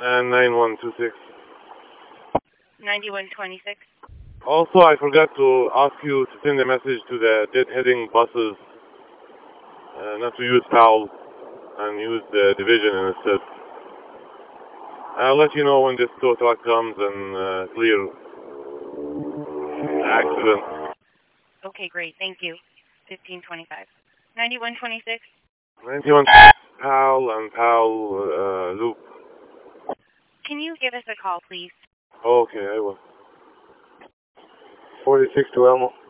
and 9126. 9126. Also, I forgot to ask you to send a message to the deadheading buses not to use PAL and use the division instead. I'll let you know when this tow truck comes and clear the accident. Okay, great. Thank you. 1525. 9126. 91 PAL and PAL loop. Can you give us a call, please? Okay, I will. 46 to Elmo.